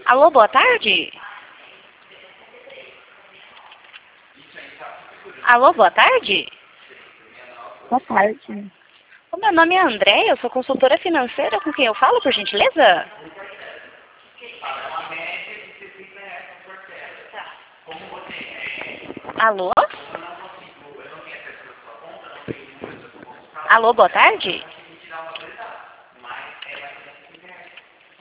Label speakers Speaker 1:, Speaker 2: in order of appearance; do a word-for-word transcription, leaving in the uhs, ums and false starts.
Speaker 1: Alô, boa tarde? Alô, boa tarde?
Speaker 2: Boa tarde.
Speaker 1: O meu nome é André, eu sou consultora financeira, com quem eu falo, por gentileza? Alô? Alô, boa tarde?